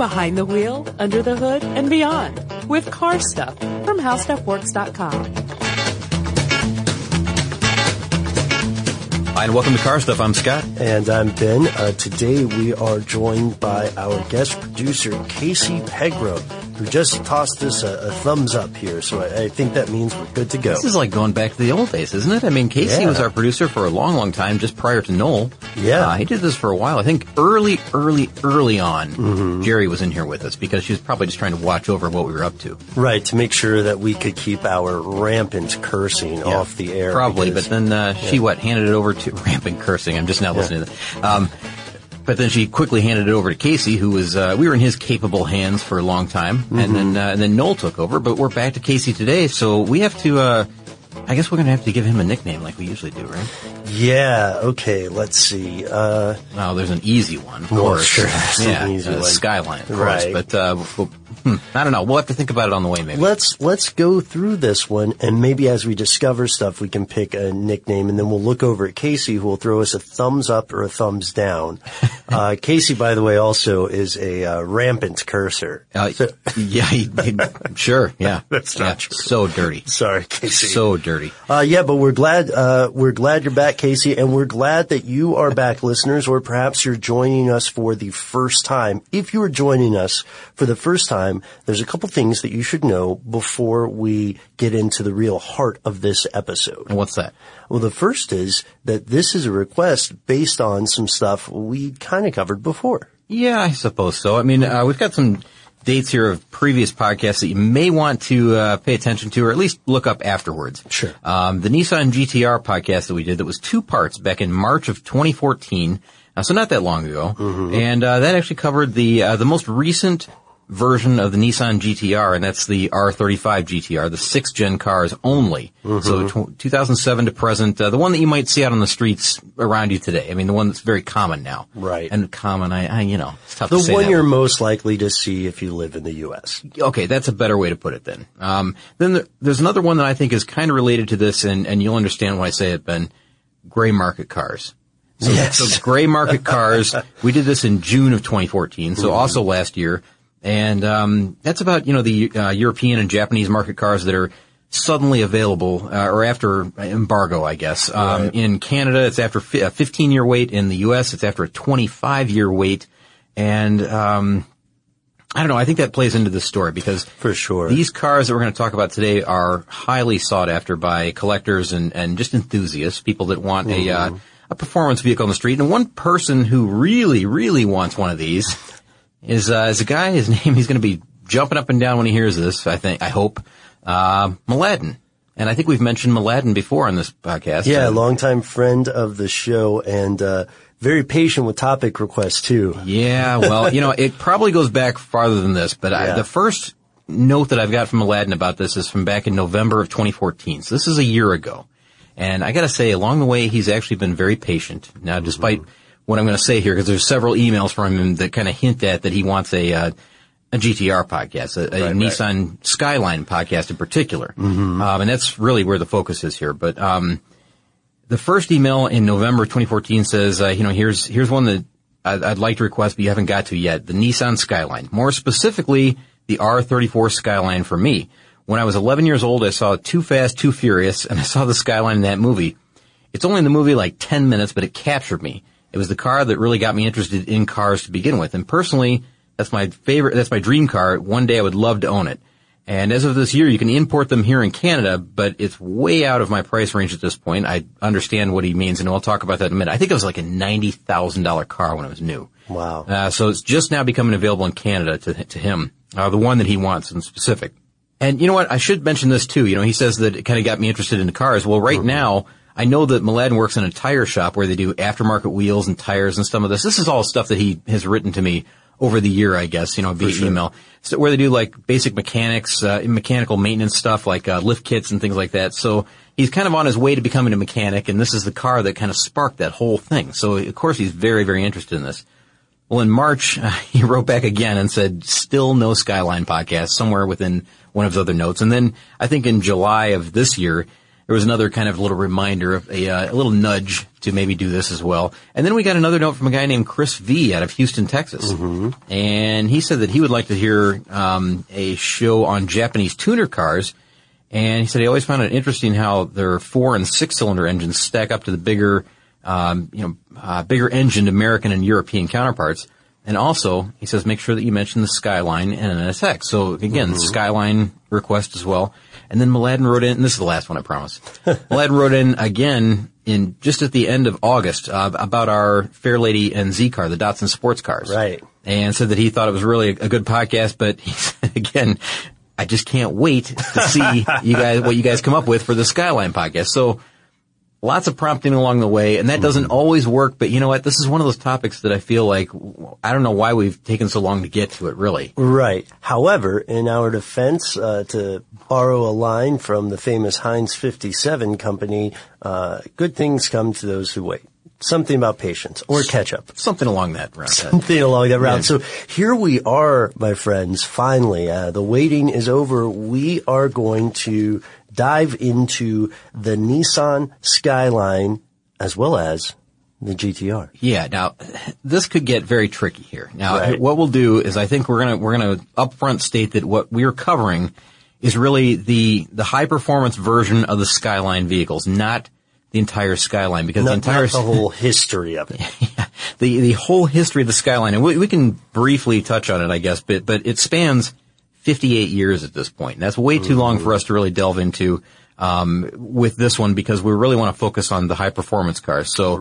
behind the wheel, under the hood, and beyond with Car Stuff from HowStuffWorks.com. Hi, and welcome to Car Stuff. I'm Scott. And I'm Ben. Today we are joined by our guest producer, Casey Pegram, who just tossed us a thumbs up here. So I think that means we're good to go. This is like going back to the old days, isn't it? I mean, Casey was our producer for a long, long time, just prior to Noel. Yeah. He did this for a while. I think early on, Jerry was in here with us because she was probably just trying to watch over what we were up to. Right, to make sure that we could keep our rampant cursing off the air. Probably, but then she handed it over to rampant cursing. I'm just now listening to that. But then she quickly handed it over to Casey, who was, we were in his capable hands for a long time. And then Noel took over, but we're back to Casey today. So we have to, I guess we're going to have to give him a nickname like we usually do, right? Yeah, okay, let's see. Well, there's an easy one, of course. Well, sure, there's an easy one. Skyline, of course. Right. But, I don't know. We'll have to think about it on the way, maybe. Let's go through this one, and maybe as we discover stuff, we can pick a nickname, and then we'll look over at Casey, who will throw us a thumbs up or a thumbs down. Casey, by the way, also is a rampant cursor. Sure, yeah. That's not true. So dirty. Sorry, Casey. So dirty. But we're glad you're back, Casey, and we're glad that you are back, listeners, or perhaps you're joining us for the first time. If you are joining us for the first time, there's a couple things that you should know before we get into the real heart of this episode. And what's that? Well, the first is that this is a request based on some stuff we kind of covered before. Yeah, I suppose so. I mean, we've got some dates here of previous podcasts that you may want to pay attention to, or at least look up afterwards. Sure. The Nissan GT-R podcast that we did, that was 2 parts back in March of 2014, so not that long ago. And that actually covered the most recent version of the Nissan GT-R, and that's the R35 GT-R, the 6th gen cars only. So 2007 to present, the one that you might see out on the streets around you today. I mean, the one that's very common now. Right. And common, it's tough to say. The one that you're word. most likely to see if you live in the U.S. Okay, that's a better way to put it then. Then there's another one that I think is kind of related to this, and you'll understand when I say it, Ben. Gray market cars. So gray market cars, we did this in June of 2014, so also last year. And that's about, the European and Japanese market cars that are suddenly available, or after embargo, I guess. Right. In Canada, it's after a 15-year wait. In the U.S., it's after a 25-year wait. And I don't know, I think that plays into this story because for sure, these cars that we're going to talk about today are highly sought after by collectors and just enthusiasts, people that want a performance vehicle on the street. And one person who really, really wants one of these is a guy. His name, he's going to be jumping up and down when he hears this. I hope, Mladen. And I think we've mentioned Mladen before on this podcast. Yeah, longtime friend of the show and very patient with topic requests too. Yeah, well, it probably goes back farther than this, but the first note that I've got from Mladen about this is from back in November of 2014. So this is a year ago. And I got to say, along the way, he's actually been very patient. Now, despite what I'm going to say here, because there's several emails from him that kind of hint at that he wants a GT-R podcast, a Nissan Skyline podcast in particular. And that's really where the focus is here. But the first email in November 2014 says, here's one that I'd like to request, but you haven't got to yet. The Nissan Skyline. More specifically, the R34 Skyline for me. When I was 11 years old, I saw Too Fast, Too Furious, and I saw the Skyline in that movie. It's only in the movie like 10 minutes, but it captured me. It was the car that really got me interested in cars to begin with. And personally, that's my dream car. One day I would love to own it. And as of this year, you can import them here in Canada, but it's way out of my price range at this point. I understand what he means, and I'll talk about that in a minute. I think it was like a $90,000 car when it was new. Wow. So it's just now becoming available in Canada to him, the one that he wants in specific. And you know what? I should mention this too. He says that it kind of got me interested in the cars. Well, right now, I know that Mladen works in a tire shop where they do aftermarket wheels and tires and some of this. This is all stuff that he has written to me over the year, I guess, via email. So where they do like basic mechanics, mechanical maintenance stuff like lift kits and things like that. So he's kind of on his way to becoming a mechanic, and this is the car that kind of sparked that whole thing. So of course he's very, very interested in this. Well, in March, he wrote back again and said, still no Skyline podcast, somewhere within one of his other notes. And then I think in July of this year, there was another kind of little reminder of a little nudge to maybe do this as well. And then we got another note from a guy named Chris V out of Houston, Texas. And he said that he would like to hear a show on Japanese tuner cars. And he said he always found it interesting how their 4- and 6-cylinder engines stack up to the bigger engined American and European counterparts. And also, he says, make sure that you mention the Skyline and NSX. So again, Skyline request as well. And then Mladen wrote in, and this is the last one, I promise. Mladen wrote in again just at the end of August about our Fairlady and Z car, the Datsun sports cars. Right. And said that he thought it was really a good podcast, but he said again, I just can't wait to see what you guys come up with for the Skyline podcast. So lots of prompting along the way, and that doesn't always work, but you know what? This is one of those topics that I feel like, I don't know why we've taken so long to get to it, really. Right. However, in our defense, to borrow a line from the famous Heinz 57 company, good things come to those who wait. Something about patience or ketchup. Something along that route. Something along that route. Yeah. So here we are, my friends, finally. The waiting is over. We are going to dive into the Nissan Skyline as well as the GTR. Yeah. Now, this could get very tricky here. Now, what we'll do is I think we're gonna upfront state that what we're covering is really the high performance version of the Skyline vehicles, not the entire Skyline, because not the whole history of it. Yeah, the whole history of the Skyline, and we can briefly touch on it, I guess, but it spans 58 years at this point. And that's way too long for us to really delve into with this one, because we really want to focus on the high performance cars. So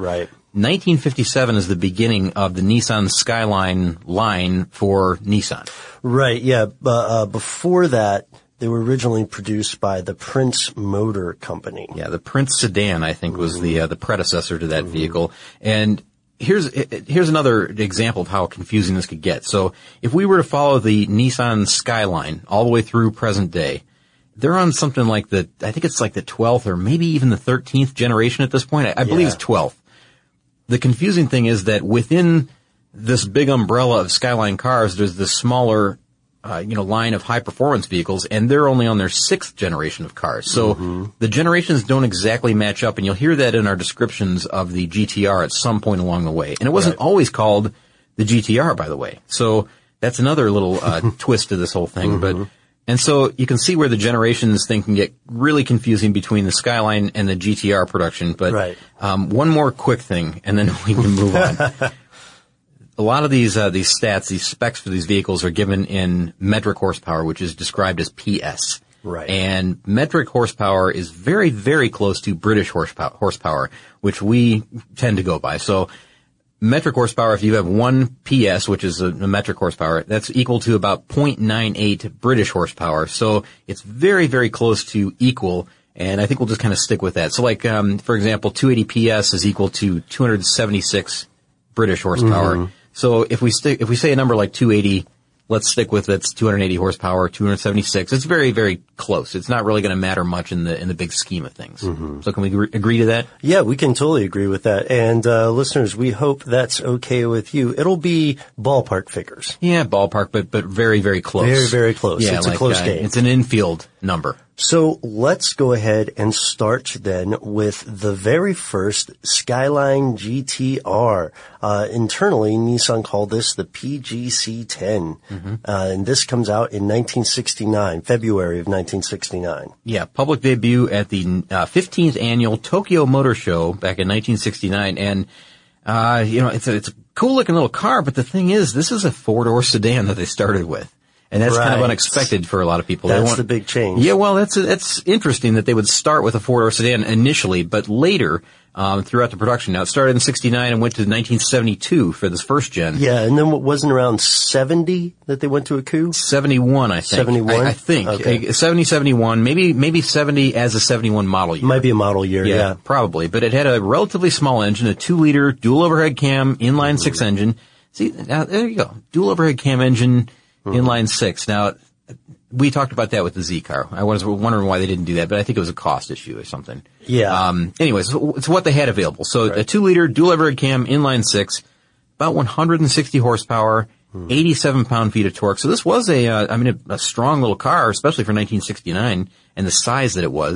1957 is the beginning of the Nissan Skyline line for Nissan. Right, yeah. Before that, they were originally produced by the Prince Motor Company. Yeah, the Prince sedan, I think, was the predecessor to that vehicle. And here's another example of how confusing this could get. So if we were to follow the Nissan Skyline all the way through present day, they're on something like I think it's like the 12th or maybe even the 13th generation at this point. I believe it's 12th. The confusing thing is that within this big umbrella of Skyline cars, there's this smaller line of high performance vehicles, and they're only on their 6th generation of cars. So the generations don't exactly match up, and you'll hear that in our descriptions of the GTR at some point along the way. And it wasn't always called the GTR, by the way. So that's another little twist to this whole thing. And so you can see where the generations thing can get really confusing between the Skyline and the GTR production. But one more quick thing, and then we can move on. A lot of these stats, these specs for these vehicles are given in metric horsepower, which is described as PS. Right. And metric horsepower is very, very close to British horsepower, which we tend to go by. So metric horsepower, if you have 1 PS, which is a metric horsepower, that's equal to about 0.98 British horsepower. So it's very, very close to equal. And I think we'll just kind of stick with that. So like, for example, 280 PS is equal to 276 British horsepower. So if we say a number like 280, let's stick with it's 280 horsepower, 276. It's very, very close. It's not really going to matter much in the big scheme of things. So can we agree to that? Yeah, we can totally agree with that. And listeners, we hope that's okay with you. It'll be ballpark figures. Yeah, ballpark, but very, very close. Very, very close. Yeah, it's a close game. It's an infield number. So let's go ahead and start then with the very first Skyline GTR. Internally, Nissan called this the PGC-10. And this comes out in 1969, February of 1969. Yeah, public debut at the 15th annual Tokyo Motor Show back in 1969. And, it's a cool looking little car, but the thing is, this is a 4-door sedan that they started with. And that's kind of unexpected for a lot of people. That's the big change. Yeah, well, that's interesting that they would start with a 4-door sedan initially, but later, throughout the production. Now, it started in 69 and went to 1972 for this first gen. Yeah, and then wasn't around 70 that they went to a coupe? 71, I think. 71? I think. Okay. 70, 71, maybe 70 as a 71 model year. Might be a model year, yeah. Probably. But it had a relatively small engine, a 2-liter dual overhead cam, inline 6 engine. See, now, there you go. Dual overhead cam engine, inline 6. Now, we talked about that with the Z car. I was wondering why they didn't do that, but I think it was a cost issue or something. Yeah. Anyways, it's what they had available. So a 2-liter dual overhead cam, inline 6, about 160 horsepower, 87 pound-feet of torque. So this was a strong little car, especially for 1969 and the size that it was.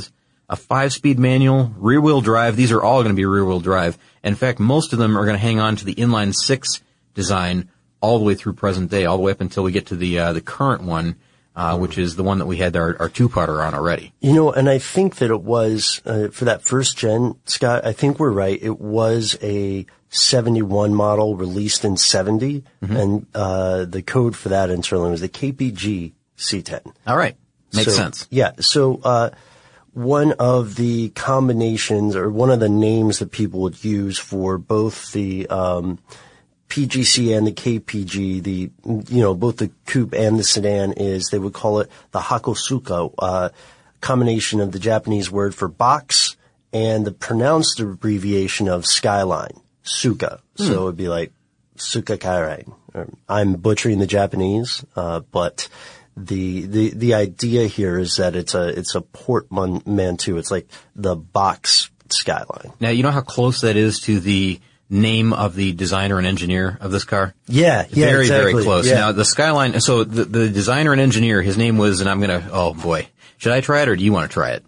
a 5-speed manual, rear-wheel drive. These are all going to be rear-wheel drive. In fact, most of them are going to hang on to the inline 6 design all the way through present day, all the way up until we get to the current one, which is the one that we had our two-putter on already. You know, and I think that it was, for that first gen, Scott, I think we're right. It was a 71 model released in 70, and the code for that internally was the KPG C10. All right. Makes sense. Yeah. So, one of the combinations or one of the names that people would use for both the, PGC and the KPG, both the coupe and the sedan is they would call it the Hakosuka, combination of the Japanese word for box and the pronounced abbreviation of skyline, Suka. So it would be like Suka Kairai. I'm butchering the Japanese, but the idea here is that it's a portmanteau. It's like the box skyline. Now, you know how close that is to the name of the designer and engineer of this car? Yeah, very, exactly. very close. Yeah. Now, the Skyline, so the designer and engineer, his name was, and I'm gonna, oh boy. Should I try it or do you want to try it?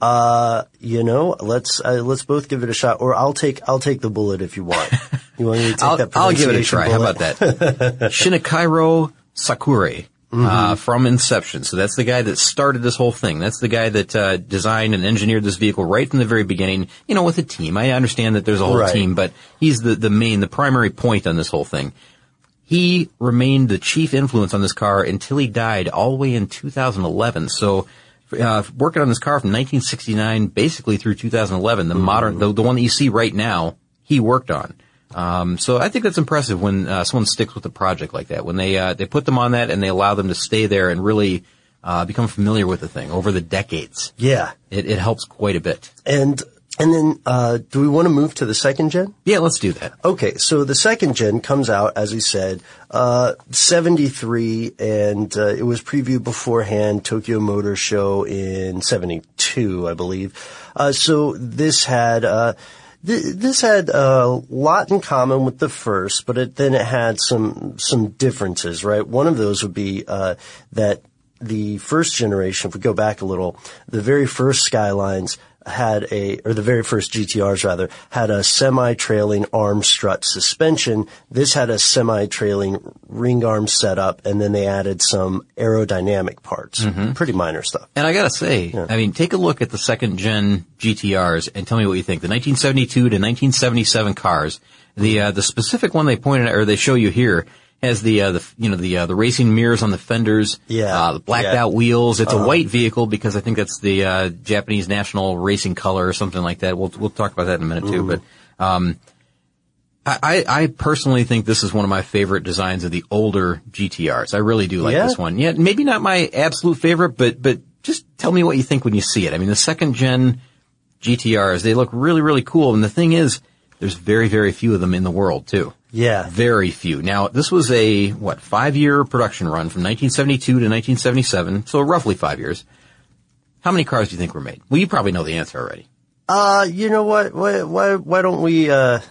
Let's both give it a shot, or I'll take the bullet if you want. You want me to take that pronunciation I'll give it a try. bullet? How about that? Shinichiro Sakura. From Inception. So that's the guy that started this whole thing. That's the guy that designed and engineered this vehicle right from the very beginning, with a team. I understand that there's a whole team, but he's the primary point on this whole thing. He remained the chief influence on this car until he died all the way in 2011. So working on this car from 1969 basically through 2011, the modern, the one that you see right now, he worked on. So I think that's impressive when someone sticks with a project like that. When they put them on that and they allow them to stay there and really become familiar with the thing over the decades. Yeah. It helps quite a bit. And then do we want to move to the second gen? Yeah, let's do that. Okay, so the second gen comes out, as we said, 73, and it was previewed beforehand, Tokyo Motor Show in 72, I believe. So this had a lot in common with the first, but then it had some differences, right? One of those would be that the first generation, if we go back a little, the very first Skylines the very first GTRs rather, had a semi-trailing arm strut suspension. This had a semi-trailing ring arm setup, and then they added some aerodynamic parts. Pretty minor stuff. And I gotta say, take a look at the second gen GTRs and tell me what you think. The 1972 to 1977 cars, the specific one they pointed out, or they show you here, has the racing mirrors on the fenders, the blacked out wheels. It's a white vehicle because I think that's the Japanese national racing color or something like that. We'll talk about that in a minute too. But I personally think this is one of my favorite designs of the older GTRs. I really do like this one. Yeah, maybe not my absolute favorite, but just tell me what you think when you see it. I mean, the second gen GTRs, they look really, really cool. And the thing is, there's very, very few of them in the world too. Yeah. Very few. Now, this was a, 5-year production run from 1972 to 1977, so roughly 5 years. How many cars do you think were made? Well, you probably know the answer already. You know what? Why don't we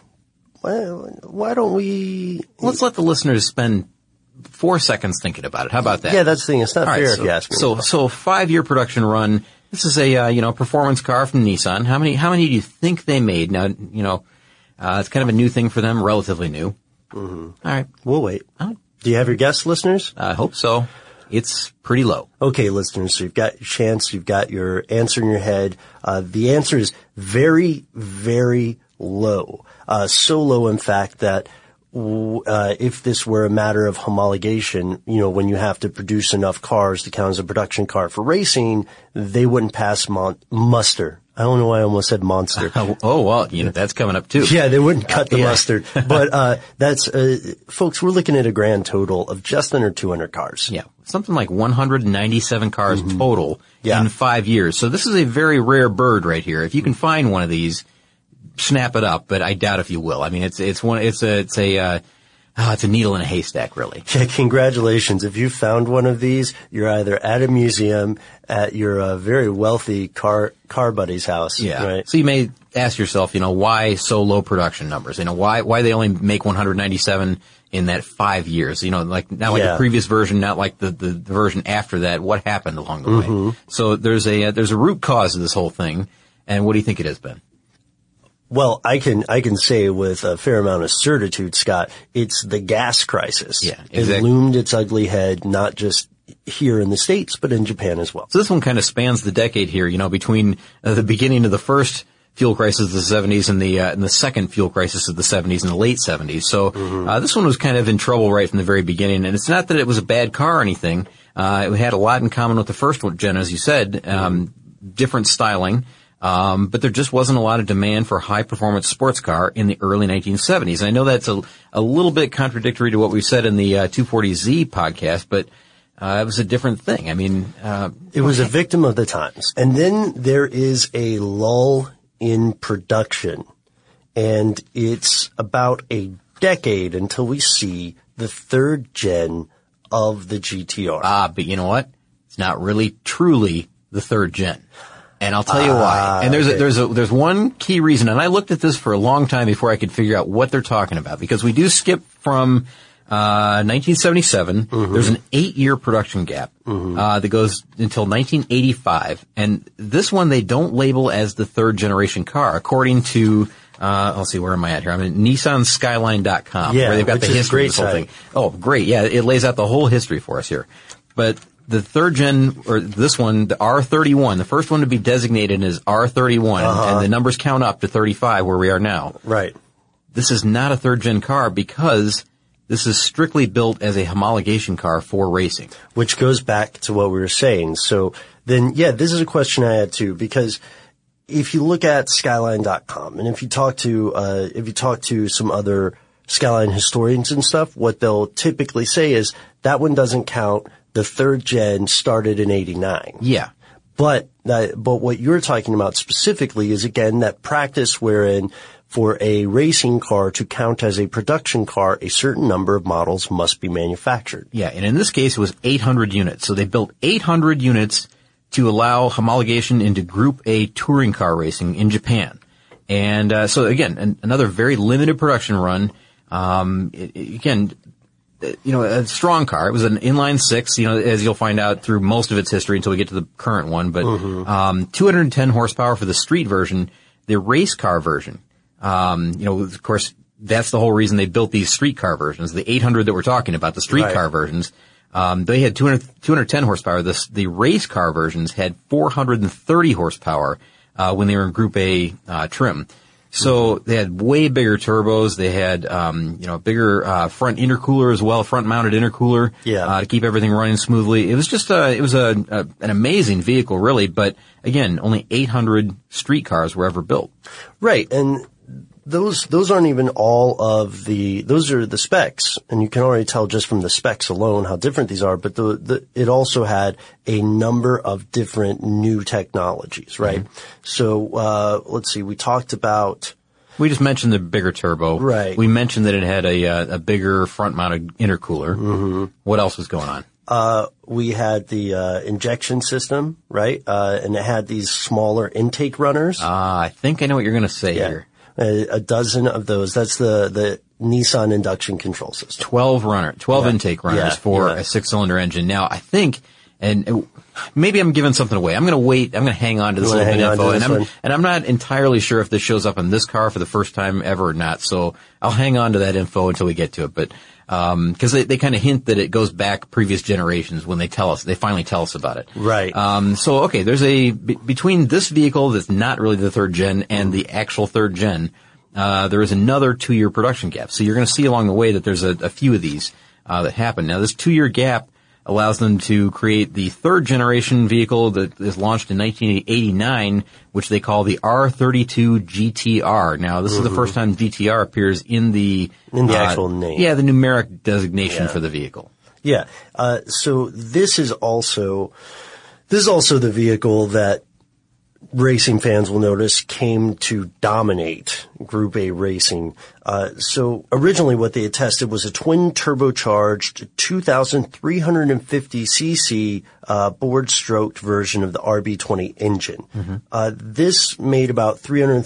Let's let the listeners spend 4 seconds thinking about it. How about that? Yeah, that's the thing. It's not fair if you ask me. So 5-year production run. This is a, performance car from Nissan. How many do you think they made? Now, it's kind of a new thing for them, relatively new. All right. We'll wait. Do you have your guess, listeners? I hope so. It's pretty low. Okay, listeners, so you've got your chance, you've got your answer in your head. The answer is very, very low. So low, in fact, that if this were a matter of homologation, when you have to produce enough cars to count as a production car for racing, they wouldn't pass muster. I don't know why I almost said monster. Oh, well, that's coming up too. Yeah, they wouldn't cut the mustard. But, folks, we're looking at a grand total of just under 200 cars. Yeah. Something like 197 cars total in 5 years. So this is a very rare bird right here. If you can find one of these, snap it up, but I doubt if you will. I mean, it's a needle in a haystack, really. Yeah, congratulations. If you found one of these, you're either at a museum, at your very wealthy car buddy's house. Yeah. Right? So you may ask yourself, why so low production numbers? Why they only make 197 in that 5 years? Not like the previous version, not like the version after that. What happened along the way? So there's a root cause of this whole thing. And what do you think it is, Ben? Well, I can say with a fair amount of certitude, Scott, it's the gas crisis. Yeah, exactly. It loomed its ugly head, not just here in the States, but in Japan as well. So this one kind of spans the decade here, between the beginning of the first fuel crisis of the 70s and the second fuel crisis of the 70s and the late 70s. So, this one was kind of in trouble right from the very beginning. And it's not that it was a bad car or anything. It had a lot in common with the first one, Jen, as you said, different styling. But there just wasn't a lot of demand for a high-performance sports car in the early 1970s. And I know that's a little bit contradictory to what we said in the 240Z podcast, but it was a different thing. I mean, it was a victim of the times. And then there is a lull in production, and it's about a decade until we see the third gen of the GTR. But you know what? It's not really truly the third gen. And I'll tell you why. And there's one key reason, and I looked at this for a long time before I could figure out what they're talking about, because we do skip from 1977. There's an 8-year production gap that goes until 1985, and this one they don't label as the third generation car, according to let's see, where am I at here? I'm at NissanSkyline.com, where they've got the history of this whole thing. Oh, great! Yeah, it lays out the whole history for us here, but. The third gen, or this one, the R31, the first one to be designated as R31, and the numbers count up to 35 where we are now. Right. This is not a third gen car because this is strictly built as a homologation car for racing. Which goes back to what we were saying. So then, this is a question I had too, because if you look at Skyline.com, and if you talk to some other Skyline historians and stuff, what they'll typically say is that one doesn't count. The third gen started in 89. Yeah. But what you're talking about specifically is, again, that practice wherein for a racing car to count as a production car, a certain number of models must be manufactured. Yeah, and in this case, it was 800 units. So they built 800 units to allow homologation into Group A touring car racing in Japan. And so again, another very limited production run. A strong car. It was an inline six, as you'll find out through most of its history until we get to the current one. But 210 horsepower for the street version. The race car version, of course, that's the whole reason they built these street car versions. The 800 that we're talking about, the street car versions, they had 210 horsepower. The race car versions had 430 horsepower when they were in Group A trim. So they had way bigger turbos. They had, a bigger front intercooler as well, front-mounted intercooler, to keep everything running smoothly. It was just an amazing vehicle, really. But again, only 800 street cars were ever built. Right, and those aren't even all of those are the specs, and you can already tell just from the specs alone how different these are. But it also had a number of different new technologies, right? So let's see, we just mentioned the bigger turbo. Right. We mentioned that it had a bigger front-mounted intercooler. What else was going on? We had the injection system, right? And it had these smaller intake runners. I think I know what you're going to say here. A dozen of those. That's the Nissan induction control system. 12 intake runners for a 6-cylinder engine. Now, I think, and maybe I'm giving something away. I'm going to wait. I'm going to hang on to this little bit of info. And I'm not entirely sure if this shows up on this car for the first time ever or not. So I'll hang on to that info until we get to it. But, cause they kind of hint that it goes back previous generations when they finally tell us about it. Right. So, okay, there's between this vehicle that's not really the third gen and the actual third gen, there is another 2-year production gap. So you're going to see along the way that there's a few of these, that happen. Now, this 2-year gap allows them to create the third generation vehicle that is launched in 1989, which they call the R32 GTR. Now, this is the first time GTR appears in the actual name. Yeah, the numeric designation for the vehicle. Yeah. So this is also the vehicle that racing fans will notice came to dominate Group A racing. So originally what they had tested was a twin turbocharged 2,350 cc board-stroked version of the RB20 engine. This made about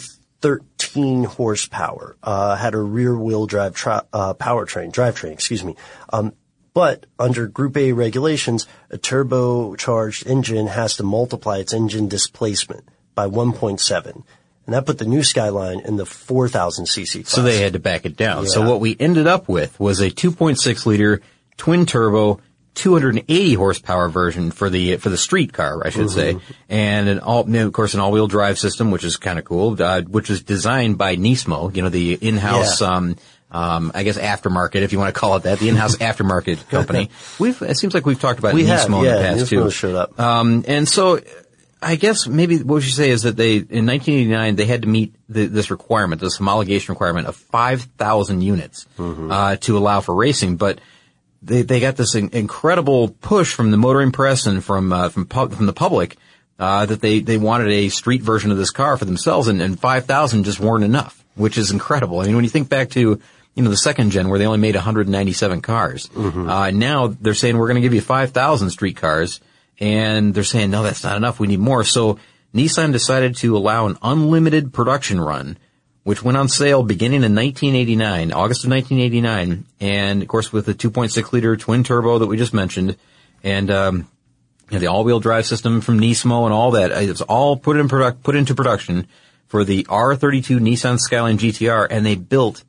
313 horsepower, had a rear-wheel drive drivetrain. But under Group A regulations, a turbocharged engine has to multiply its engine displacement by 1.7. And that put the new Skyline in the 4,000 cc class. So they had to back it down. Yeah. So what we ended up with was a 2.6 liter twin turbo 280 horsepower version for the street car, I should say, and an all-wheel drive system, which is kind of cool, which was designed by Nismo, the in-house, I guess aftermarket, if you want to call it that, the in-house aftermarket company. It seems like we've talked about Nismo in the past Nismo too. Showed up. And so I guess maybe what we should say is that in 1989, they had to meet this requirement, this homologation requirement of 5,000 units, to allow for racing, but they got this incredible push from the motoring press and from the public, that they wanted a street version of this car for themselves, and 5,000 just weren't enough, which is incredible. I mean, when you think back to, the second gen where they only made 197 cars, now they're saying we're going to give you 5,000 street cars, and they're saying, no, that's not enough. We need more. So Nissan decided to allow an unlimited production run, which went on sale beginning in 1989, August of 1989, and of course with the 2.6 liter twin turbo that we just mentioned, and the all-wheel drive system from Nismo and all that. It's all put into production for the R32 Nissan Skyline GTR, and they built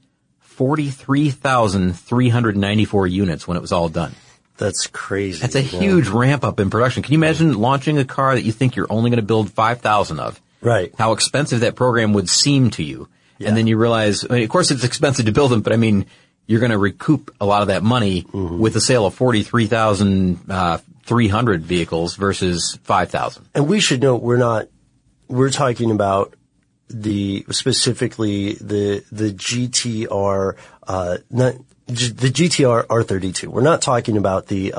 43,394 units when it was all done. That's crazy. That's a huge ramp up in production. Can you imagine launching a car that you think you're only going to build 5,000 of? Right. How expensive that program would seem to you. Yeah. And then you realize, of course it's expensive to build them, but you're going to recoup a lot of that money with the sale of 43,300 vehicles versus 5,000. And we should note we're talking about specifically the GTR, not the GTR R32. We're not talking about the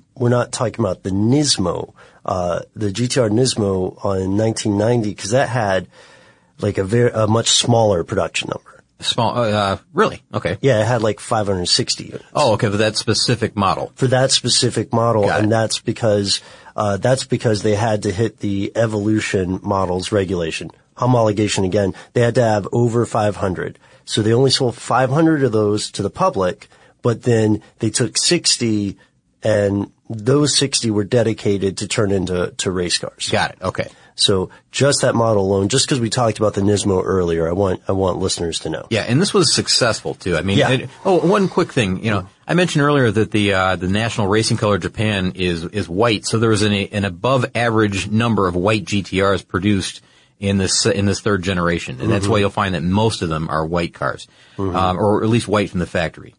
Nismo, the GTR Nismo on 1990, because that had like a much smaller production number. Small, really? Okay. Yeah, it had like 560 units. Oh, okay, for that specific model. For that specific model, Got and it. that's because they had to hit the Evolution models regulation. Homologation again, they had to have over 500. So they only sold 500 of those to the public, but then they took 60, and those 60 were dedicated to turn into race cars. Got it. Okay. So just that model alone, just because we talked about the Nismo earlier, I want listeners to know. Yeah, and this was successful too. I mean, Yeah. One quick thing, I mentioned earlier that the national racing color Japan is white, so there was an above average number of white GTRs produced in this third generation, and that's why you'll find that most of them are white cars, or at least white from the factory.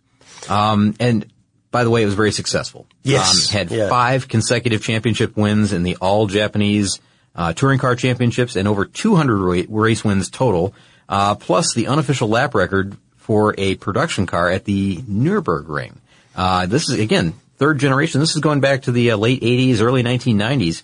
And by the way, it was very successful. Yes. Had 5 consecutive championship wins in the all Japanese touring car championships, and over 200 race wins total, plus the unofficial lap record for a production car at the Nürburgring. This is, again, third generation. This is going back to the late 80s, early 1990s.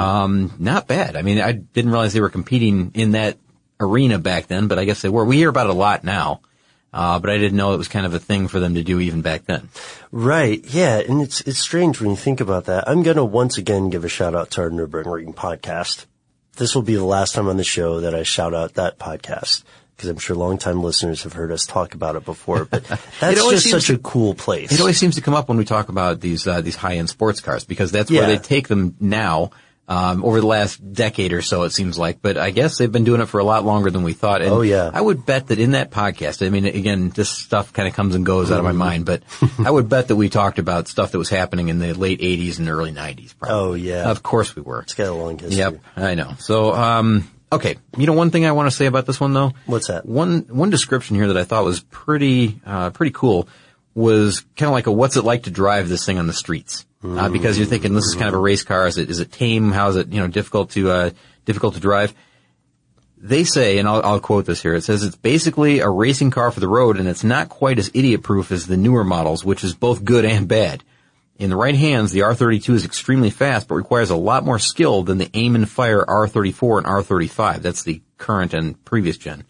Not bad. I mean, I didn't realize they were competing in that arena back then, but I guess they were. We hear about it a lot now, but I didn't know it was kind of a thing for them to do even back then. Right. Yeah. And it's strange when you think about that. I'm going to once again give a shout out to our Nürburgring podcast. This will be the last time on the show that I shout out that podcast, because I'm sure longtime listeners have heard us talk about it before, but that's just such a cool place. It always seems to come up when we talk about these high-end sports cars, because that's where they take them now, over the last decade or so, it seems like. But I guess they've been doing it for a lot longer than we thought. And I would bet that in that podcast, I mean, again, this stuff kind of comes and goes out of my mind, but I would bet that we talked about stuff that was happening in the late 80s and early 90s, probably. Oh, yeah. Of course we were. It's got a long history. Yep, I know. So, okay. One thing I want to say about this one, though. What's that? One description here that I thought was pretty cool was kind of like what's it like to drive this thing on the streets? Because you're thinking this is kind of a race car. Is it tame? How is it, difficult to drive? They say, and I'll quote this here. It says it's basically a racing car for the road, and it's not quite as idiot-proof as the newer models, which is both good and bad. In the right hands, the R32 is extremely fast, but requires a lot more skill than the aim and fire R34 and R35. That's the current and previous gen.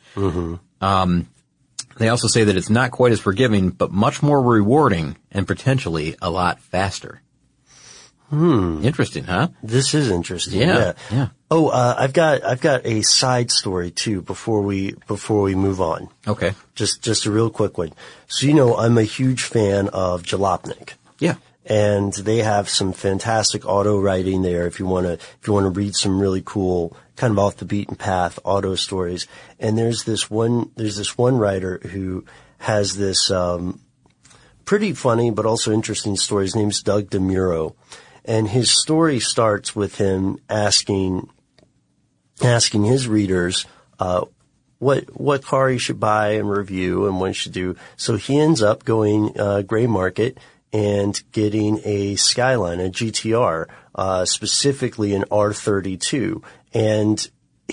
They also say that it's not quite as forgiving, but much more rewarding and potentially a lot faster. Interesting, huh? This is interesting. Yeah. Oh, I've got a side story too before we move on. Okay. Just a real quick one. So, I'm a huge fan of Jalopnik. Yeah. And they have some fantastic auto writing there if you want to read some really cool, kind of off the beaten path auto stories. And there's this one writer who has this, pretty funny but also interesting story. His name's Doug DeMuro. And his story starts with him asking his readers, what car he should buy and review and what he should do. So he ends up going, gray market and getting a Skyline, a GTR, specifically an R32. And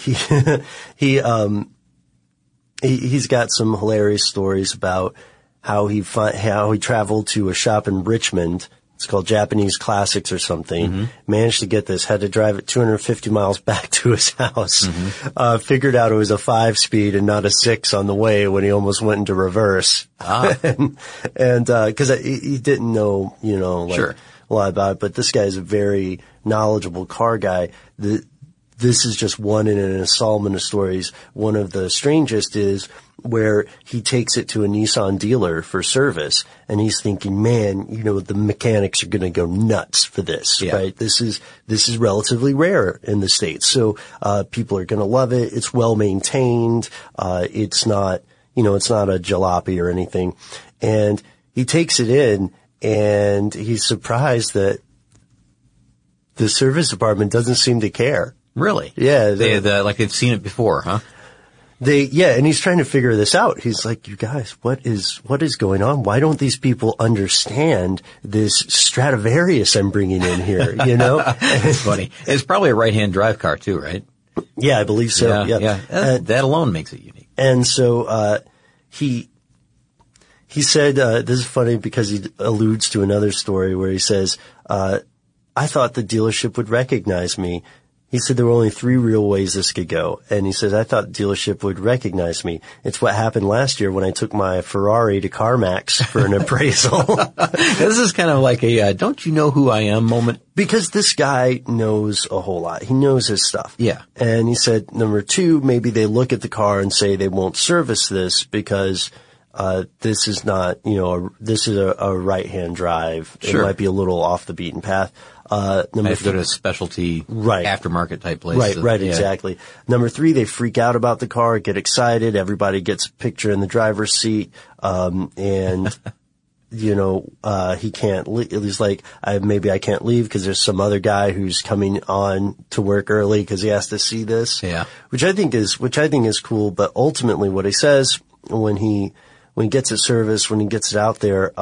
he's got some hilarious stories about how he traveled to a shop in Richmond. It's called Japanese Classics or something. Managed to get this, had to drive it 250 miles back to his house. Figured out it was a 5-speed and not a 6 on the way when he almost went into reverse. and cause he didn't know, Sure. a lot about it, but this guy's a very knowledgeable car guy. This is just one in an assortment of stories. One of the strangest is where he takes it to a Nissan dealer for service, and he's thinking, man, the mechanics are going to go nuts for this, right? This is relatively rare in the States. So, people are going to love it. It's well maintained. It's not, it's not a jalopy or anything. And he takes it in, and he's surprised that the service department doesn't seem to care. Really? Yeah. Like they've seen it before, huh? And he's trying to figure this out. He's like, you guys, what is going on? Why don't these people understand this Stradivarius I'm bringing in here, It's funny. It's probably a right-hand drive car too, right? Yeah, I believe so. Yeah. That alone makes it unique. And so, he said, this is funny because he alludes to another story where he says, I thought the dealership would recognize me. He said there were only 3 real ways this could go. And he says, I thought the dealership would recognize me. It's what happened last year when I took my Ferrari to CarMax for an appraisal. This is kind of like a, don't you know who I am moment? Because this guy knows a whole lot. He knows his stuff. Yeah. And he said, number 2, maybe they look at the car and say they won't service this because this is not, this is a right-hand drive. Sure. It might be a little off the beaten path. I have to go to a specialty aftermarket type place. Right, exactly. Number 3, they freak out about the car, get excited. Everybody gets a picture in the driver's seat. And, he can't leave. He's like, maybe I can't leave because there's some other guy who's coming on to work early because he has to see this. Yeah. Which I think is cool. But ultimately what he says when he gets it serviced, when he gets it out there,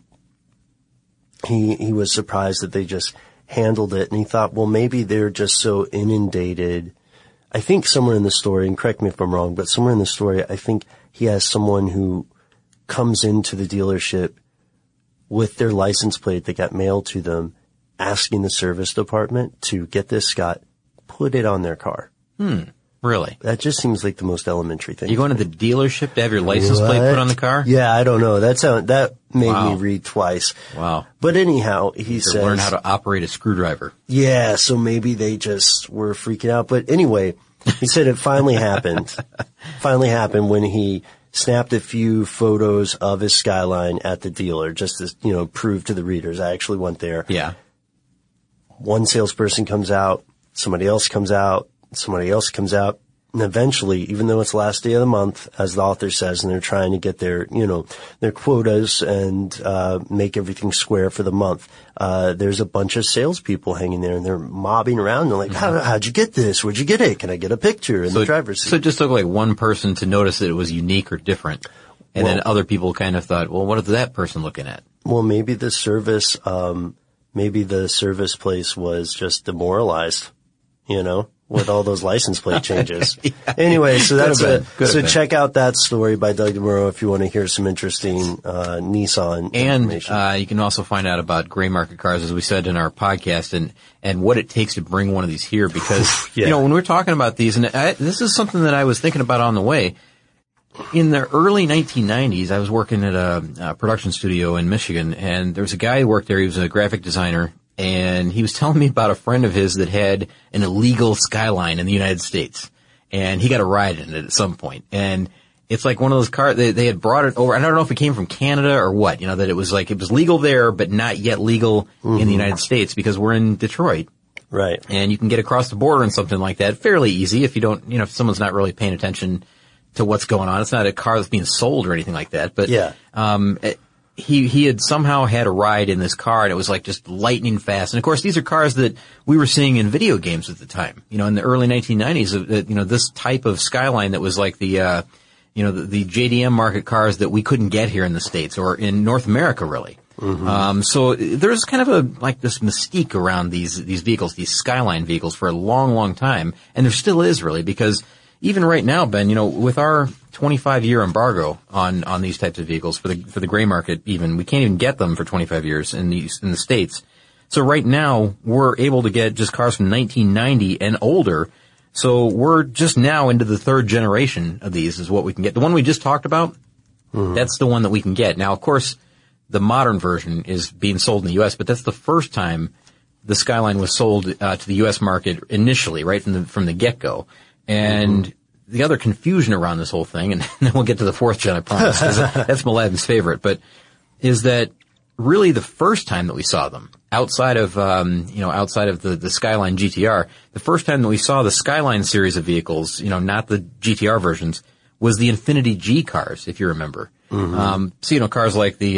he was surprised that they just handled it, and he thought, well, maybe they're just so inundated. I think somewhere in the story, and correct me if I'm wrong, but somewhere in the story, I think he has someone who comes into the dealership with their license plate that got mailed to them, asking the service department to, get this, Scott, put it on their car. Really? That just seems like the most elementary thing. You going to the dealership to have your license plate put on the car? Yeah, I don't know. That made me read twice. Wow. But anyhow, he says, learn how to operate a screwdriver. Yeah, so maybe they just were freaking out. But anyway, he said it finally happened. When he snapped a few photos of his Skyline at the dealer, just to, prove to the readers I actually went there. Yeah. One salesperson comes out, somebody else comes out, and eventually, even though it's the last day of the month, as the author says, and they're trying to get their quotas and, make everything square for the month, there's a bunch of salespeople hanging there and they're mobbing around. They're like, how'd you get this? Where'd you get it? Can I get a picture in the driver's seat? So it just took like one person to notice that it was unique or different. And then other people kind of thought, well, what is that person looking at? Well, maybe the service place was just demoralized, with all those license plate changes. Yeah. Anyway, so that's it. So check out that story by Doug DeMuro if you want to hear some interesting Nissan information. And you can also find out about gray market cars, as we said in our podcast, and what it takes to bring one of these here. Because when we're talking about these, and this is something that I was thinking about on the way. In the early 1990s, I was working at a production studio in Michigan, and there was a guy who worked there. He was a graphic designer. And he was telling me about a friend of his that had an illegal Skyline in the United States. And he got a ride in it at some point. And It's like one of those cars, they had brought it over. I don't know if it came from Canada or what, that it was legal there, but not yet legal in the United States because we're in Detroit. Right. And you can get across the border and something like that fairly easy if you don't, if someone's not really paying attention to what's going on. It's not a car that's being sold or anything like that, but, he had somehow had a ride in this car and it was like just lightning fast. And of course, these are cars that we were seeing in video games at the time, in the early 1990s, this type of Skyline that was like the JDM market cars that we couldn't get here in the States or in North America, really. So there's kind of this mystique around these vehicles, these Skyline vehicles for a long, long time. And there still is really because even right now, Ben, with our 25-year embargo on these types of vehicles for the gray market even, we can't even get them for 25 years in the States. So right now we're able to get just cars from 1990 and older. So we're just now into the third generation of these is what we can get. The one we just talked about, that's the one that we can get. Now, of course, the modern version is being sold in the U.S., but that's the first time the Skyline was sold to the U.S. market initially, right from the get-go. And the other confusion around this whole thing, and then we'll get to the fourth gen, I promise, 'cause that's Mladen's favorite, but is that really the first time that we saw them outside of the Skyline GTR, the first time that we saw the Skyline series of vehicles, not the GTR versions, was the Infiniti G cars, if you remember. Cars like the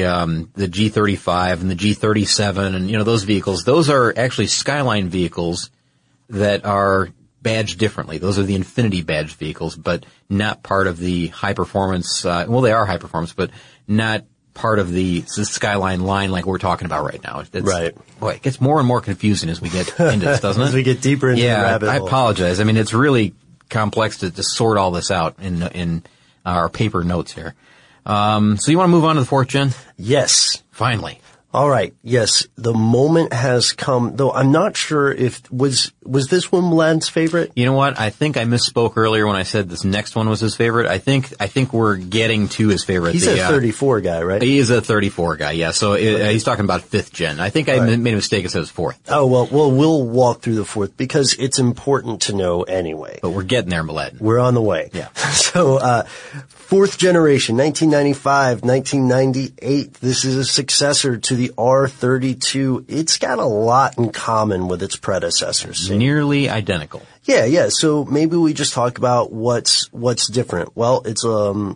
G35 and the G37 and, those vehicles, those are actually Skyline vehicles that are badged differently. Those are the Infiniti badged vehicles, but not part of the high performance, they are high performance, but not part of the Skyline line like we're talking about right now. Right. Boy, it gets more and more confusing as we get into this, doesn't it? As we get deeper into the rabbit hole. I apologize. I mean, it's really complex to sort all this out in our paper notes here. So you want to move on to the fourth gen? Yes. Finally. All right. Yes. The moment has come, though I'm not sure if, was this one Mladen's favorite? You know what? I think I misspoke earlier when I said this next one was his favorite. I think we're getting to his favorite. He's a 34 guy, right? He is a 34 guy, yeah. So he's talking about fifth gen. I think I made a mistake and said it was fourth. Oh, well, we'll walk through the fourth because it's important to know anyway. But we're getting there, Mladen. We're on the way. Yeah. So, fourth generation, 1995, 1998. This is a successor to the R32. It's got a lot in common with its predecessors. Nearly identical. Yeah. So maybe we just talk about what's different. Well, it's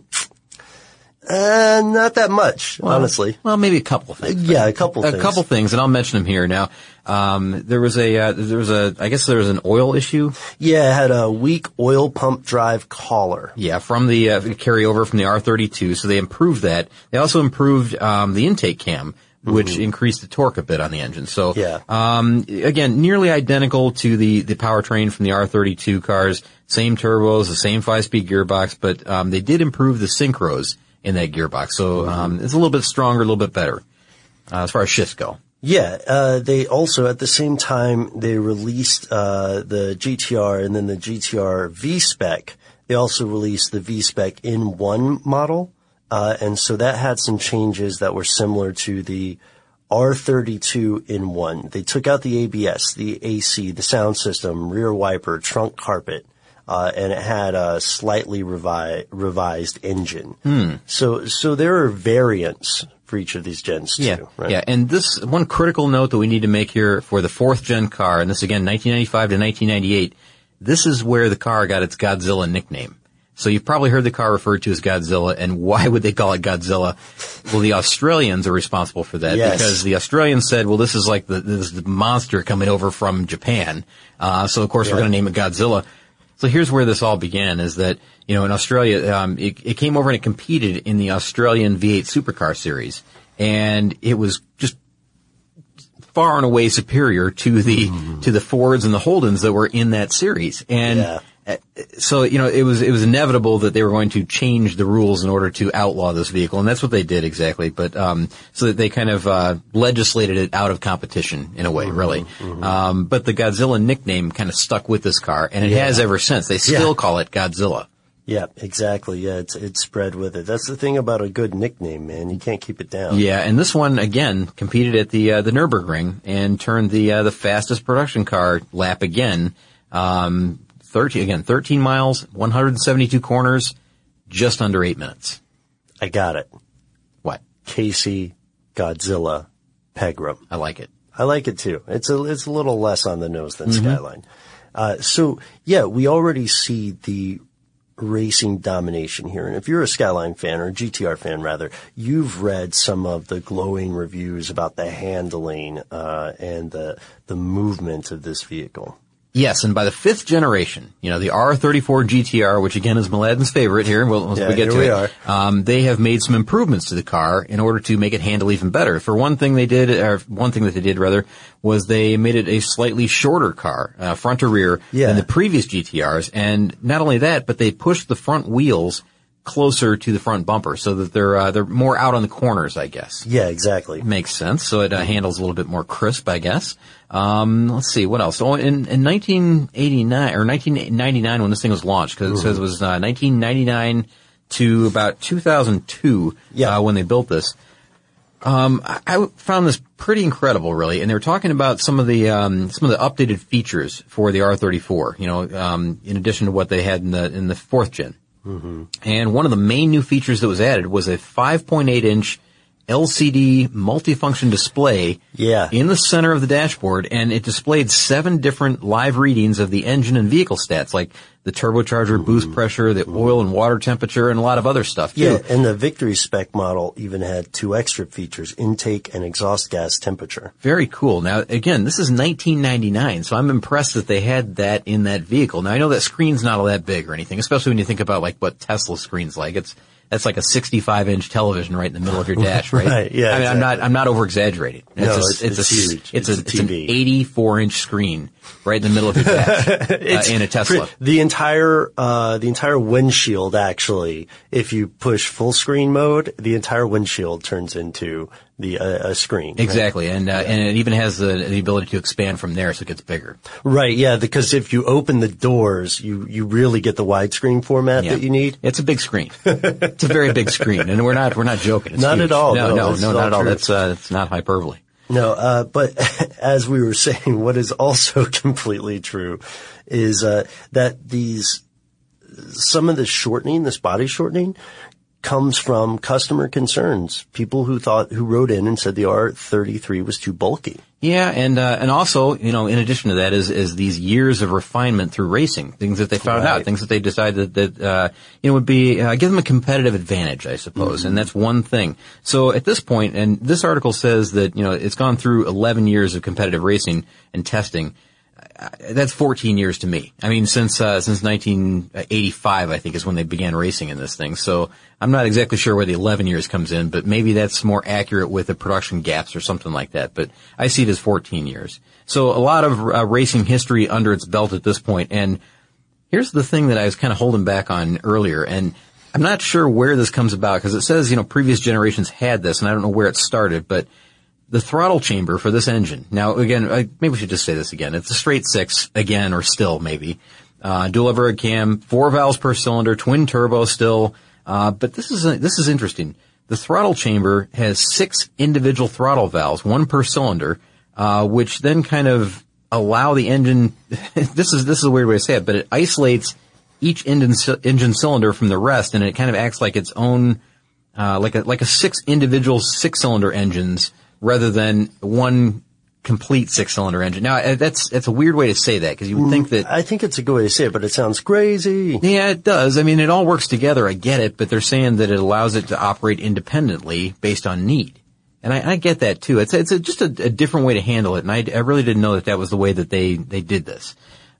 not that much, honestly. Well, maybe a couple of things. Yeah, a couple things. A couple things, and I'll mention them here now. There was an oil issue. Yeah, it had a weak oil pump drive collar. Yeah, from the carryover from the R32, so they improved that. They also improved the intake cam, which increased the torque a bit on the engine. So, again, nearly identical to the powertrain from the R32 cars. Same turbos, the same 5-speed gearbox, but they did improve the synchros in that gearbox. So it's a little bit stronger, a little bit better as far as shifts go. Yeah, they also, at the same time, they released the GTR and then the GTR V-Spec. They also released the V-Spec in one model. And so that had some changes that were similar to the R32 in one. They took out the ABS, the AC, the sound system, rear wiper, trunk carpet, and it had a slightly revised engine. So there are variants for each of these gens too, right? Yeah, and this one critical note that we need to make here for the fourth gen car, and this again, 1995 to 1998, this is where the car got its Godzilla nickname. So you've probably heard the car referred to as Godzilla, and why would they call it Godzilla? Well, the Australians are responsible for that because the Australians said, well, this is like this monster coming over from Japan. So of course we're going to name it Godzilla. So here's where this all began is that, in Australia, it came over and it competed in the Australian V8 Supercar series. And it was just far and away superior to the Fords and the Holdens that were in that series. And so, it was inevitable that they were going to change the rules in order to outlaw this vehicle, and that's what they did exactly. But, so that they kind of, legislated it out of competition in a way, really. But the Godzilla nickname kind of stuck with this car, and it has ever since. They still call it Godzilla. Yeah, exactly. Yeah, it's spread with it. That's the thing about a good nickname, man. You can't keep it down. Yeah, and this one, again, competed at the Nürburgring and turned the fastest production car lap again. 13 miles, 172 corners, just under 8 minutes. I got it. What? Casey, Godzilla, Pegram. I like it. I like it too. It's a little less on the nose than Skyline. So yeah, we already see the racing domination here. And if you're a Skyline fan, or a GTR fan rather, you've read some of the glowing reviews about the handling, and the movement of this vehicle. Yes, and by the 5th generation, the R34 GTR, which again is Mladen's favorite here, we get to it. They have made some improvements to the car in order to make it handle even better. For one thing that they did was they made it a slightly shorter car, front to rear, than the previous GTRs. And not only that, but they pushed the front wheels closer to the front bumper so that they're more out on the corners, I guess. Yeah, exactly. Makes sense. So it handles a little bit more crisp, I guess. Let's see, what else? So in 1989 or 1999 when this thing was launched, because it says it was 1999 to about 2002 when they built this. I found this pretty incredible, really, and they were talking about some of the updated features for the R34. In addition to what they had in the 4th gen. Mm-hmm. And one of the main new features that was added was a 5.8-inch LCD multifunction display in the center of the dashboard, and it displayed 7 different live readings of the engine and vehicle stats, like the turbocharger boost pressure, the oil and water temperature, and a lot of other stuff, too. Yeah, and the Victory spec model even had 2 extra features, intake and exhaust gas temperature. Very cool. Now, again, this is 1999, so I'm impressed that they had that in that vehicle. Now, I know that screen's not all that big or anything, especially when you think about, like, what Tesla screen's like. That's like a 65-inch television right in the middle of your dash, right? Right, yeah. I mean, exactly. I'm not over-exaggering. It's huge. It's an 84-inch screen right in the middle of your dash in a Tesla. The entire windshield, actually, if you push full screen mode, the entire windshield turns into a screen. Exactly, right? And it even has the ability to expand from there, so it gets bigger. Right, yeah, because if you open the doors, you really get the widescreen format that you need. It's a big screen. It's a very big screen, and we're not joking. It's not huge. at all. No, not at all. True. That's not hyperbole. No, but as we were saying, what is also completely true is that some of this body shortening comes from customer concerns. People who wrote in and said the R33 was too bulky. Yeah, and also, in addition to that is these years of refinement through racing, things that they found out, things that they decided that would be, give them a competitive advantage, I suppose. Mm-hmm. And that's one thing. So at this point, and this article says that, it's gone through 11 years of competitive racing and testing. That's 14 years to me. I mean, since 1985, I think, is when they began racing in this thing. So I'm not exactly sure where the 11 years comes in, but maybe that's more accurate with the production gaps or something like that. But I see it as 14 years. So a lot of racing history under its belt at this point. And here's the thing that I was kind of holding back on earlier. And I'm not sure where this comes about because it says, previous generations had this, and I don't know where it started, but the throttle chamber for this engine. Now, again, maybe we should just say this again. It's a straight 6 again, or still maybe. Dual overhead cam, 4 valves per cylinder, twin turbo still. But this is interesting. The throttle chamber has 6 individual throttle valves, 1 per cylinder, which then kind of allow the engine. This is a weird way to say it, but it isolates each engine cylinder from the rest, and it kind of acts like its own, like a 6 individual 6-cylinder engines, rather than one complete 6-cylinder engine. Now, that's a weird way to say that, because you would think that... I think it's a good way to say it, but it sounds crazy. Yeah, it does. I mean, it all works together. I get it, but they're saying that it allows it to operate independently based on need. And I get that, too. It's just a different way to handle it, and I really didn't know that was the way that they did this.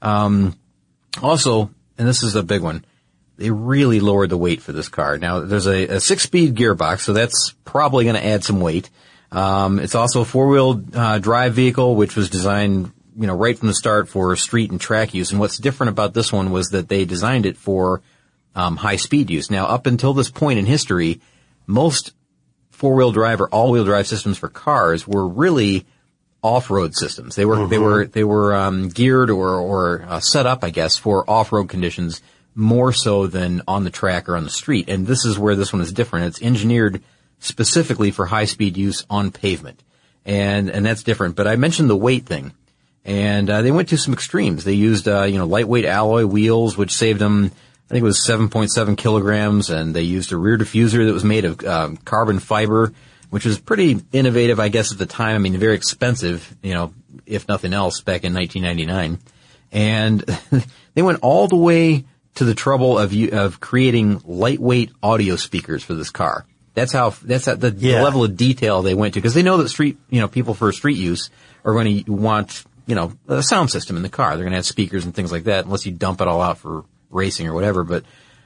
Also, and this is a big one, they really lowered the weight for this car. Now, there's a 6-speed gearbox, so that's probably going to add some weight. It's also a 4-wheel drive vehicle, which was designed, right from the start for street and track use. And what's different about this one was that they designed it for high speed use. Now, up until this point in history, most 4-wheel drive or all-wheel drive systems for cars were really off-road systems. They were geared or set up, I guess, for off-road conditions more so than on the track or on the street. And this is where this one is different. It's engineered specifically for high-speed use on pavement. And that's different. But I mentioned the weight thing. And they went to some extremes. They used, lightweight alloy wheels, which saved them think it was 7.7 kilograms, and they used a rear diffuser that was made of carbon fiber, which was pretty innovative, I guess, at the time. I mean, very expensive, if nothing else, back in 1999. And they went all the way to the trouble of creating lightweight audio speakers for this car. That's the level of detail they went to, because they know that people for street use are going to want, a sound system in the car. They're going to have speakers and things like that, unless you dump it all out for racing or whatever. But,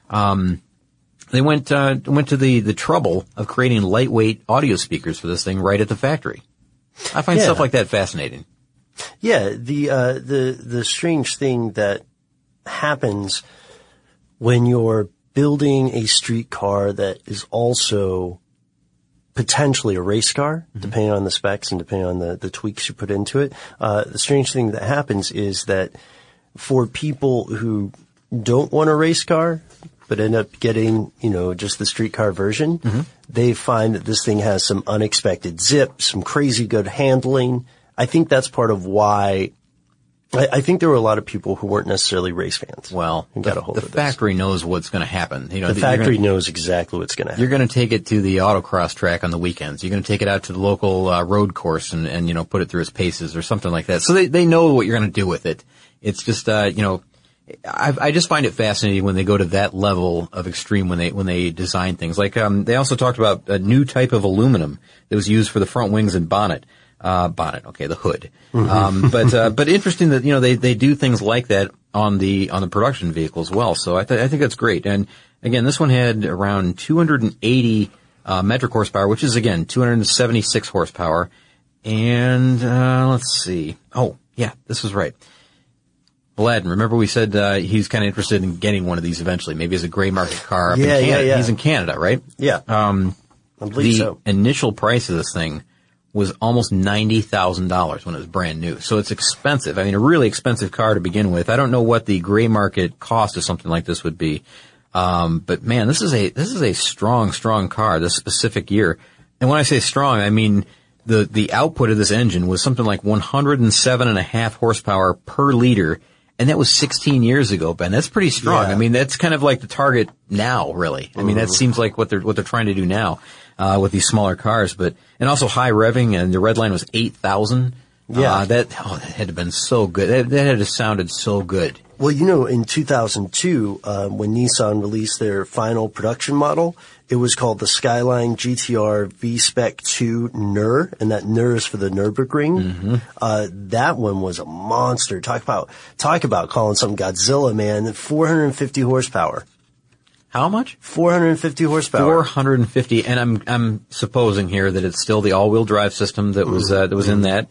they went to the trouble of creating lightweight audio speakers for this thing right at the factory. I find stuff like that fascinating. Yeah. The strange thing that happens when you're building a street car that is also potentially a race car, depending on the specs and depending on the tweaks you put into it. The strange thing that happens is that for people who don't want a race car, but end up getting, just the street car version, they find that this thing has some unexpected zip, some crazy good handling. I think that's part of why I think there were a lot of people who weren't necessarily race fans. Well, the factory knows what's going to happen. The factory knows exactly what's going to happen. You're going to take it to the autocross track on the weekends. You're going to take it out to the local road course and put it through its paces or something like that. So they know what you're going to do with it. It's just I just find it fascinating when they go to that level of extreme when they design things. Like they also talked about a new type of aluminum that was used for the front wings and bonnet. The hood. But interesting that, they do things like that on the production vehicle as well. So I think that's great. And again, this one had around 280, metric horsepower, which is again, 276 horsepower. And, let's see. Oh, yeah, this was right. Bladden, remember we said, he's kind of interested in getting one of these eventually, maybe as a gray market car up in Canada. Yeah. He's in Canada, right? Yeah. I believe so. The initial price of this thing was almost $90,000 when it was brand new. So it's expensive. I mean, a really expensive car to begin with. I don't know what the gray market cost of something like this would be. But man, this is a strong car this specific year. And when I say strong, I mean the output of this engine was something like 107.5 horsepower per liter. And that was 16 years ago, Ben. That's pretty strong. Yeah. I mean, that's kind of like the target now, really. I mean, that seems like what they're trying to do now, with these smaller cars, and also high revving, and the red line was 8,000. Yeah. That had to been so good. That had sounded so good. Well, in 2002, when Nissan released their final production model, it was called the Skyline GTR V-Spec 2 NUR, and that NUR is for the Nürburgring. That one was a monster. Talk about calling something Godzilla, man. 450 horsepower. How much? 450 horsepower. 450, and I'm supposing here that it's still the all-wheel drive system that was in that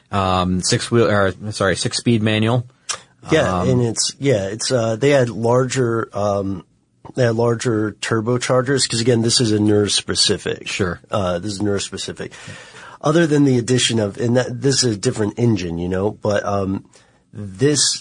6-speed manual. Yeah, and they had larger turbochargers, because again, this is a NUR specific. Sure. This is NUR specific. Other than the addition of, this is a different engine, but, this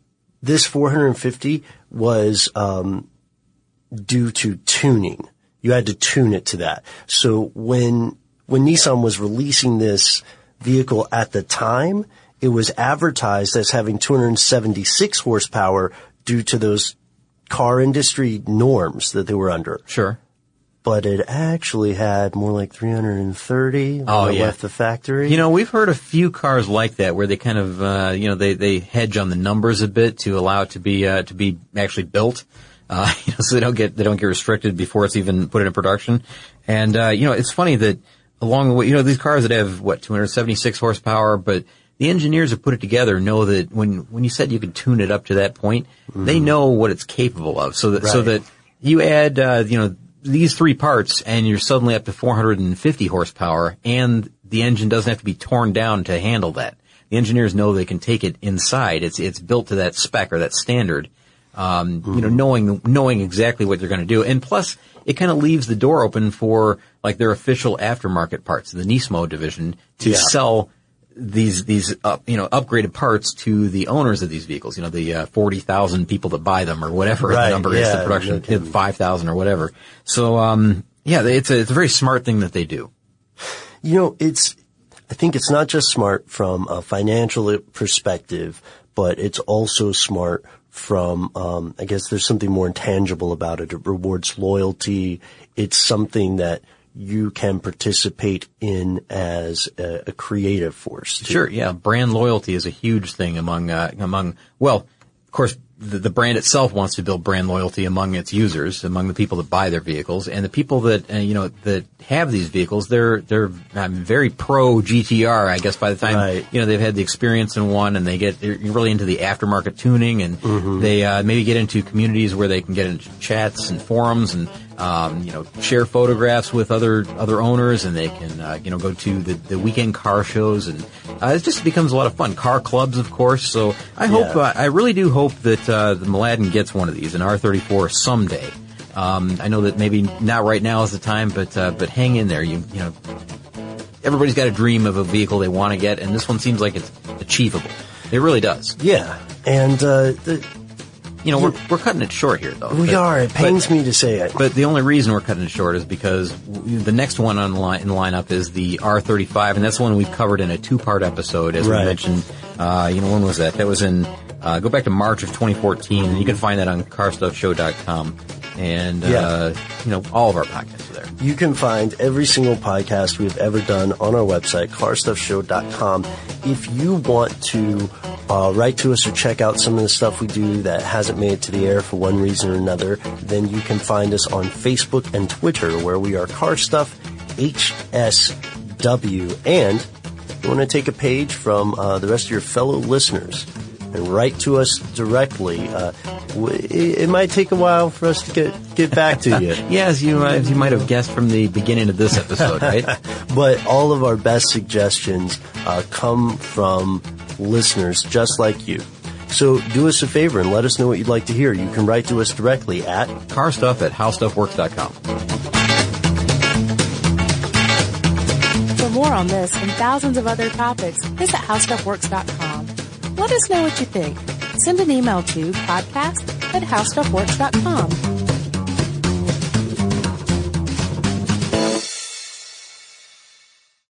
450 was, due to tuning. You had to tune it to that. So when Nissan was releasing this vehicle at the time, it was advertised as having 276 horsepower due to those car industry norms that they were under. Sure. But it actually had more like 330 when it left the factory. We've heard a few cars like that where they kind of, they hedge on the numbers a bit to allow it to be actually built. So they don't get restricted before it's even put into production. And, it's funny that along the way, these cars that have, 276 horsepower, but the engineers that put it together know that when you said you could tune it up to that point, they know what it's capable of. So that you add, these three parts and you're suddenly up to 450 horsepower, and the engine doesn't have to be torn down to handle that. The engineers know they can take it inside. It's built to that spec or that standard. Knowing exactly what they're going to do. And plus, it kind of leaves the door open for, like, their official aftermarket parts, the Nismo division, to sell these upgraded parts to the owners of these vehicles. The 40,000 people that buy them or whatever the number is, the production, 5,000 or whatever. So, it's a very smart thing that they do. I think it's not just smart from a financial perspective, but it's also smart from, I guess there's something more intangible about it. It rewards loyalty. It's something that you can participate in as a creative force, too. Sure, yeah. Brand loyalty is a huge thing among, well, of course, the brand itself wants to build brand loyalty among its users, among the people that buy their vehicles, and the people that that have these vehicles. They're very pro GTR, I guess. By the time they've had the experience in one, and they're really into the aftermarket tuning, and they maybe get into communities where they can get into chats and forums and share photographs with other owners, and they can go to the weekend car shows, and it just becomes a lot of fun. Car clubs, of course. So I really do hope that the Mladen gets one of these, an R34 someday. I know that maybe not right now is the time, but hang in there. Everybody's got a dream of a vehicle they want to get, and this one seems like it's achievable. It really does. Yeah, and we're cutting it short here, though. We are. It pains me to say it. But the only reason we're cutting it short is because the next one in the lineup is the R35, and that's the one we've covered in a 2-part episode, as we mentioned. When was that? That was in, go back to March of 2014, and you can find that on carstuffshow.com. And, all of our podcasts are there. You can find every single podcast we've ever done on our website, carstuffshow.com. If you want to write to us or check out some of the stuff we do that hasn't made it to the air for one reason or another, then you can find us on Facebook and Twitter, where we are CarStuff HSW. And you want to take a page from the rest of your fellow listeners and write to us directly. It might take a while for us to get back to you. Yes, you might have guessed from the beginning of this episode, right? But all of our best suggestions come from listeners just like you. So do us a favor and let us know what you'd like to hear. You can write to us directly at carstuff@howstuffworks.com. For more on this and thousands of other topics, visit howstuffworks.com. Let us know what you think. Send an email to podcast@howstuffworks.com.